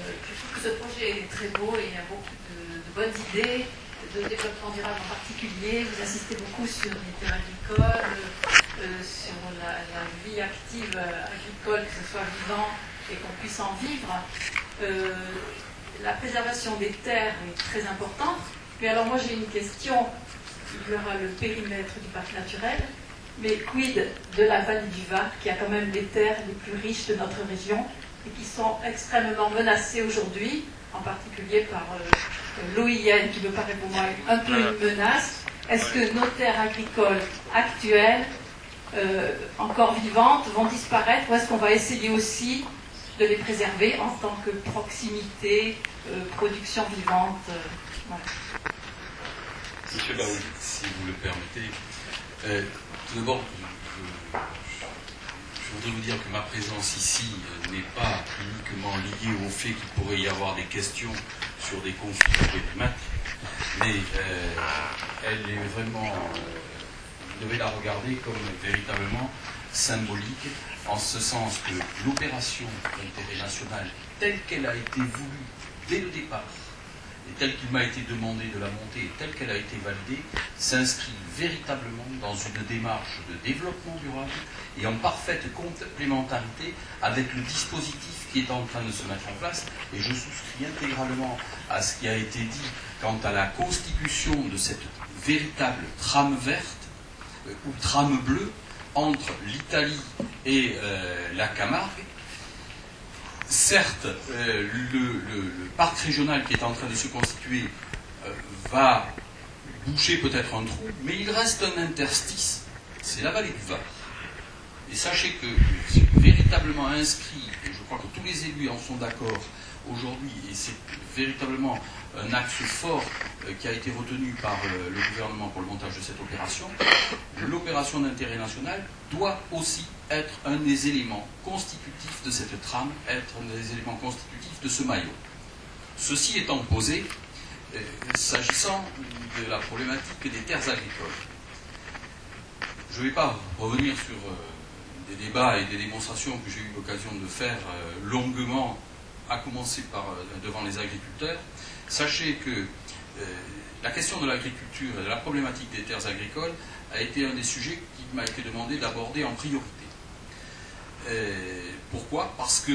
je trouve que ce projet est très beau et il y a beaucoup de bonnes idées, de développement durable en particulier. Vous insistez beaucoup sur les terres agricoles, sur la vie active agricole, que ce soit vivant et qu'on puisse en vivre. La préservation des terres est très importante. Mais alors moi j'ai une question. Il y aura le périmètre du parc naturel, mais quid de la vallée du Var, qui a quand même les terres les plus riches de notre région et qui sont extrêmement menacées aujourd'hui, en particulier par l'OIN, qui me paraît pour moi un peu une menace. Est-ce que nos terres agricoles actuelles, encore vivantes, vont disparaître, ou est-ce qu'on va essayer aussi de les préserver en tant que proximité, production vivante voilà. Monsieur Baouli, si vous le permettez, tout d'abord, je voudrais vous dire que ma présence ici n'est pas uniquement liée au fait qu'il pourrait y avoir des questions sur des conflits problématiques, mais elle est vraiment, vous devez la regarder comme véritablement symbolique, en ce sens que l'opération d'intérêt national, telle qu'elle a été voulue dès le départ, et telle qu'il m'a été demandé de la monter, et telle qu'elle a été validée, s'inscrit véritablement dans une démarche de développement durable et en parfaite complémentarité avec le dispositif qui est en train de se mettre en place. Et je souscris intégralement à ce qui a été dit quant à la constitution de cette véritable trame verte ou trame bleue entre l'Italie et la Camargue. Certes, le parc régional qui est en train de se constituer va boucher peut-être un trou, mais il reste un interstice, c'est la vallée du Var. Et sachez que c'est véritablement inscrit, et je crois que tous les élus en sont d'accord aujourd'hui, et c'est véritablement un axe fort qui a été retenu par le gouvernement pour le montage de cette opération, l'opération d'intérêt national doit aussi être un des éléments constitutifs de cette trame, être un des éléments constitutifs de ce maillot. Ceci étant posé, s'agissant de la problématique des terres agricoles, je ne vais pas revenir sur des débats et des démonstrations que j'ai eu l'occasion de faire longuement, à commencer par devant les agriculteurs. Sachez que la question de l'agriculture et de la problématique des terres agricoles a été un des sujets qui m'a été demandé d'aborder en priorité. Pourquoi? Parce que,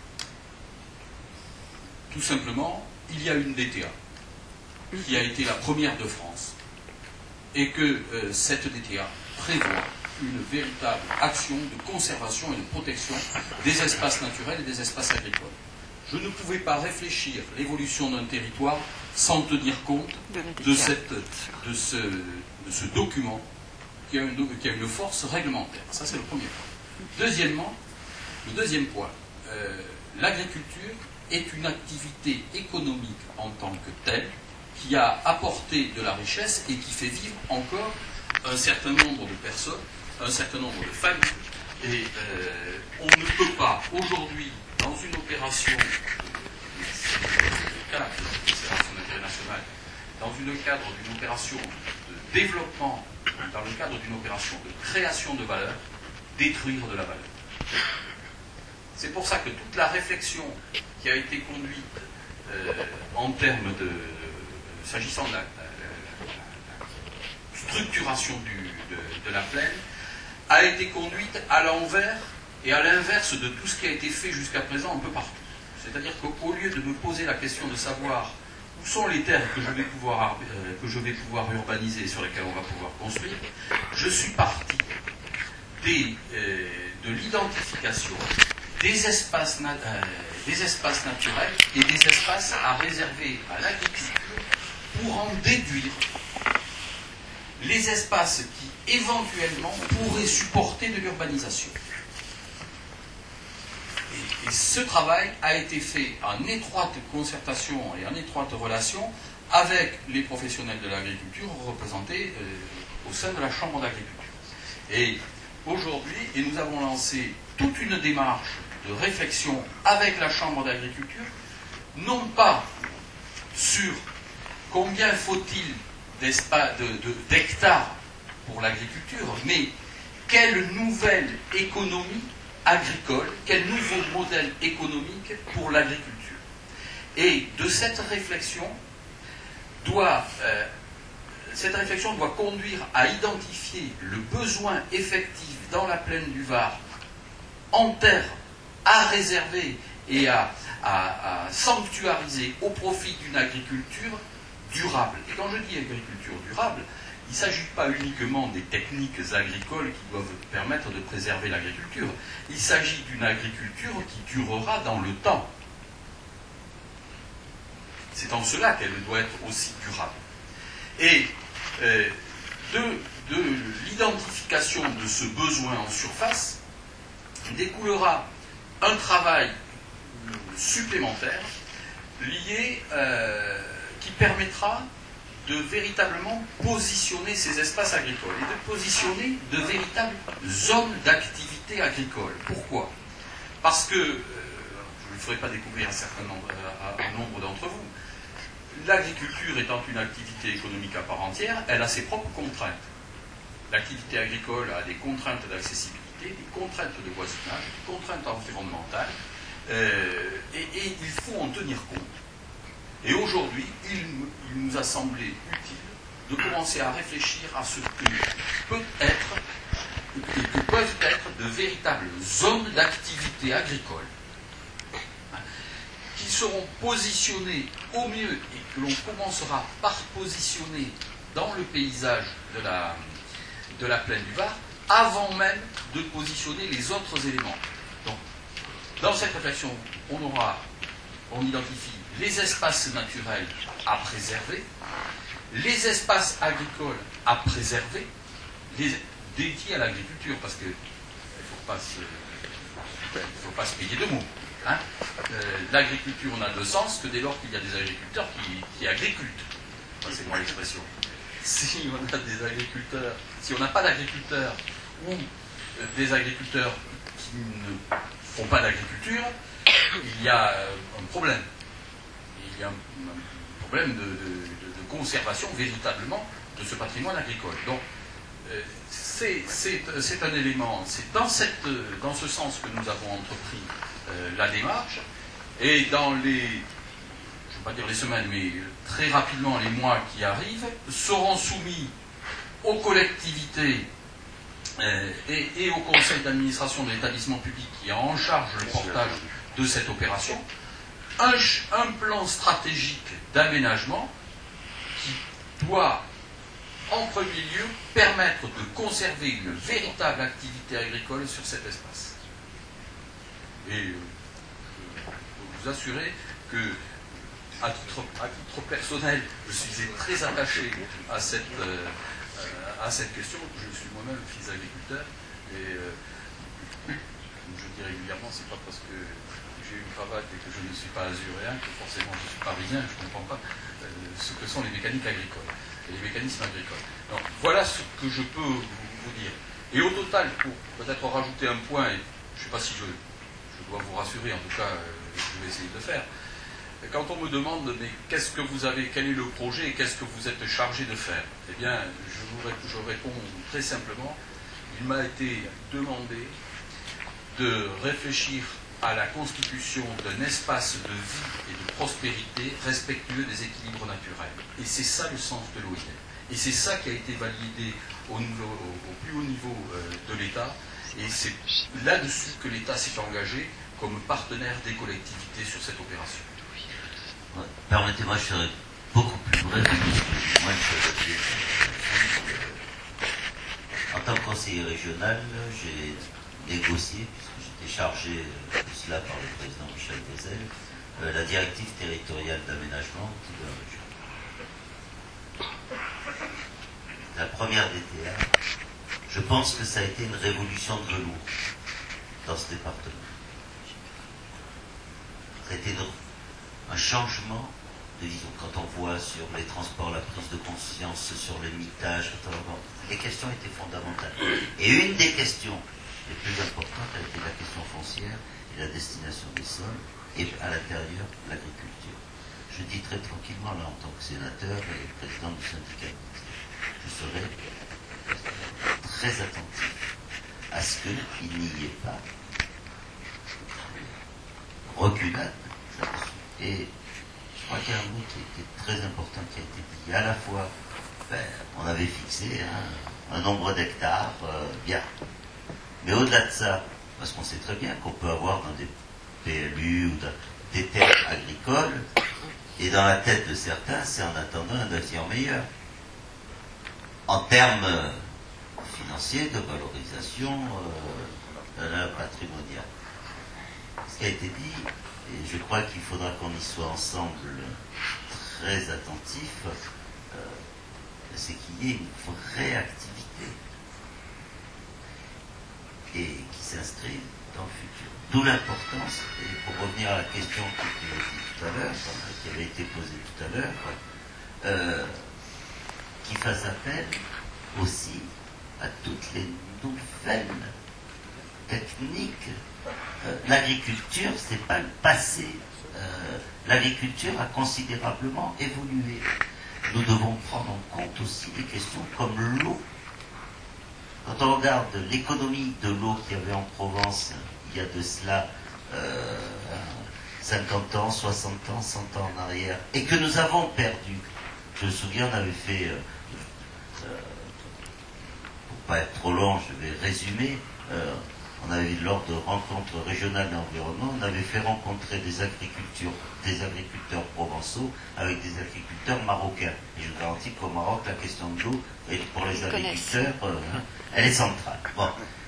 tout simplement, il y a une DTA qui a été la première de France et que cette DTA prévoit une véritable action de conservation et de protection des espaces naturels et des espaces agricoles. Je ne pouvais pas réfléchir l'évolution d'un territoire sans tenir compte de ce document qui a une force réglementaire. Ça, c'est le premier point. Deuxièmement, le deuxième point, l'agriculture est une activité économique en tant que telle qui a apporté de la richesse et qui fait vivre encore un certain nombre de personnes, un certain nombre de familles. Et on ne peut pas aujourd'hui, dans une opération d'intérêt national, dans le cadre d'une opération de développement, dans le cadre d'une opération de création de valeur, détruire de la valeur. C'est pour ça que toute la réflexion qui a été conduite en termes de, s'agissant de la structuration de la plaine, a été conduite à l'envers et à l'inverse de tout ce qui a été fait jusqu'à présent un peu partout. C'est-à-dire qu'au lieu de me poser la question de savoir où sont les terres que je vais pouvoir urbaniser, sur lesquelles on va pouvoir construire, je suis parti de l'identification des espaces naturels et des espaces à réserver à l'agriculture pour en déduire les espaces qui éventuellement pourraient supporter de l'urbanisation. Et ce travail a été fait en étroite concertation et en étroite relation avec les professionnels de l'agriculture représentés au sein de la Chambre d'agriculture. Et aujourd'hui, nous avons lancé toute une démarche de réflexion avec la Chambre d'agriculture, non pas sur combien faut-il d'hectares pour l'agriculture, mais quelle nouvelle économie agricole, quel nouveau modèle économique pour l'agriculture. Et de cette réflexion doit conduire à identifier le besoin effectif dans la plaine du Var en terre à réserver et à sanctuariser au profit d'une agriculture durable. Et quand je dis agriculture durable, il ne s'agit pas uniquement des techniques agricoles qui doivent permettre de préserver l'agriculture. Il s'agit d'une agriculture qui durera dans le temps. C'est en cela qu'elle doit être aussi durable. Et de l'identification de ce besoin en surface découlera un travail supplémentaire lié qui permettra de véritablement positionner ces espaces agricoles et de positionner de véritables zones d'activité agricole. Pourquoi? Parce que, je ne le ferai pas découvrir un nombre d'entre vous, l'agriculture étant une activité économique à part entière, elle a ses propres contraintes. L'activité agricole a des contraintes d'accessibilité, des contraintes de voisinage, des contraintes environnementales, et il faut en tenir compte. Et aujourd'hui, il nous a semblé utile de commencer à réfléchir à ce que peuvent être de véritables zones d'activité agricole qui seront positionnées au mieux et que l'on commencera par positionner dans le paysage de la plaine du Var avant même de positionner les autres éléments. Donc, dans cette réflexion, on identifie les espaces naturels à préserver, les espaces agricoles à préserver, dédiés à l'agriculture, parce qu'il ne faut pas se payer de mots. Hein. L'agriculture n'a de sens que dès lors qu'il y a des agriculteurs qui agricultent. Enfin, c'est moi l'expression. Si on a des agriculteurs, si on n'a pas d'agriculteurs ou des agriculteurs qui ne font pas d'agriculture, il y a un problème. Il y a un problème de conservation véritablement de ce patrimoine agricole. Donc, c'est un élément, c'est dans ce sens que nous avons entrepris la démarche, et dans les, je ne vais pas dire les semaines, mais très rapidement les mois qui arrivent, seront soumis aux collectivités et au conseil d'administration de l'établissement public qui a en charge le portage de cette opération, un plan stratégique d'aménagement qui doit, en premier lieu, permettre de conserver une véritable activité agricole sur cet espace. Et je peux vous assurer que, à titre personnel, je suis très attaché à cette question. Je suis moi-même fils d'agriculteur et je dis régulièrement, c'est pas parce que j'ai une cravate et que je ne suis pas azuréen que forcément je suis parisien, je ne comprends pas ce que sont les mécaniques agricoles et les mécanismes agricoles. Donc, voilà ce que je peux vous dire. Et au total, pour peut-être rajouter un point, et je ne sais pas si je dois vous rassurer, en tout cas, je vais essayer de le faire. Quand on me demande, mais qu'est-ce que vous avez, quel est le projet et qu'est-ce que vous êtes chargé de faire? Eh bien, je réponds très simplement, il m'a été demandé de réfléchir à la constitution d'un espace de vie et de prospérité respectueux des équilibres naturels. Et c'est ça le sens de l'OIM. Et c'est ça qui a été validé au plus haut niveau de l'État. Et c'est là-dessus que l'État s'est engagé comme partenaire des collectivités sur cette opération. Permettez-moi, je serai beaucoup plus bref. Moi, en tant que conseiller régional, j'ai négocié, puisque j'étais chargé de cela par le président Michel Dezel, la directive territoriale d'aménagement de la région. La première DTA, je pense que ça a été une révolution de velours dans ce département. Ça a été un changement de vision. Quand on voit sur les transports la prise de conscience, sur le mitage, les questions étaient fondamentales. Et une des questions les plus importantes a été la question foncière et la destination des sols, et à l'intérieur, l'agriculture. Je dis très tranquillement, là, en tant que sénateur et président du syndicat, je serai très attentif à ce qu'il n'y ait pas reculade. Et crois qu'il y a un mot qui est très important qui a été dit. À la fois, on avait fixé un nombre d'hectares, bien. Mais au-delà de ça, parce qu'on sait très bien qu'on peut avoir dans des PLU ou dans des terres agricoles, et dans la tête de certains, c'est en attendant un avenir meilleur. En termes financiers, de valorisation patrimoniale. Ce qui a été dit, et je crois qu'il faudra qu'on y soit ensemble très attentifs, c'est qu'il y ait une vraie activité et qui s'inscrive dans le futur. D'où l'importance, et pour revenir à la question qui avait été posée tout à l'heure, qui fasse appel aussi à toutes les nouvelles techniques. L'agriculture, c'est pas le passé. L'agriculture a considérablement évolué. Nous devons prendre en compte aussi des questions comme l'eau. Quand on regarde l'économie de l'eau qu'il y avait en Provence il y a de cela 50 ans, 60 ans, 100 ans en arrière, et que nous avons perdu. Je me souviens, on avait fait, pour pas être trop long, je vais résumer, on avait lors de rencontres régionales d'environnement, on avait fait rencontrer des agriculteurs provençaux avec des agriculteurs marocains. Et je vous garantis qu'au Maroc, la question de l'eau, pour les agriculteurs, elle est centrale. Bon.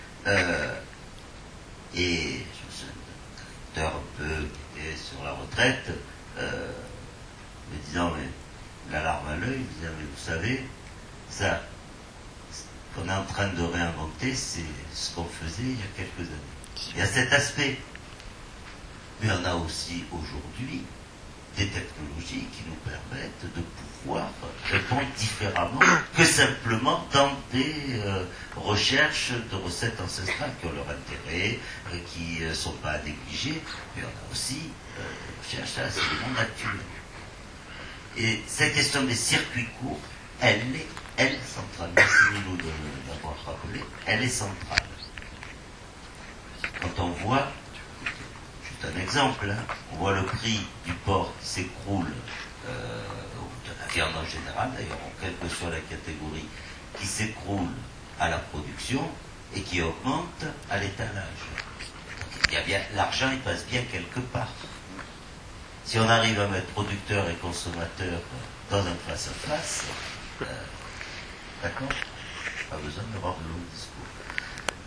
Et je me souviens d'un agriculteur un peu qui est sur la retraite, me disant, mais la larme à l'œil, me disant, mais vous savez, ça, ce qu'on est en train de réinventer, c'est ce qu'on faisait il y a quelques années. Il y a cet aspect. Mais on a aussi aujourd'hui des technologies qui nous permettent de pouvoir répondre différemment que simplement dans des recherches de recettes ancestrales qui ont leur intérêt, qui ne sont pas à négliger, mais on a aussi des recherches à ce monde actuel. Et cette question des circuits courts, elle est centrale. Merci Lilo de l'avoir rappelé, elle est centrale. Quand on voit, juste un exemple, on voit le prix du porc qui s'écroule, de la viande en général d'ailleurs, quelle que soit la catégorie, qui s'écroule à la production et qui augmente à l'étalage. Donc il y a bien, l'argent il passe bien quelque part. Si on arrive à mettre producteurs et consommateurs dans un face-à-face, d'accord, pas besoin d'avoir de long discours.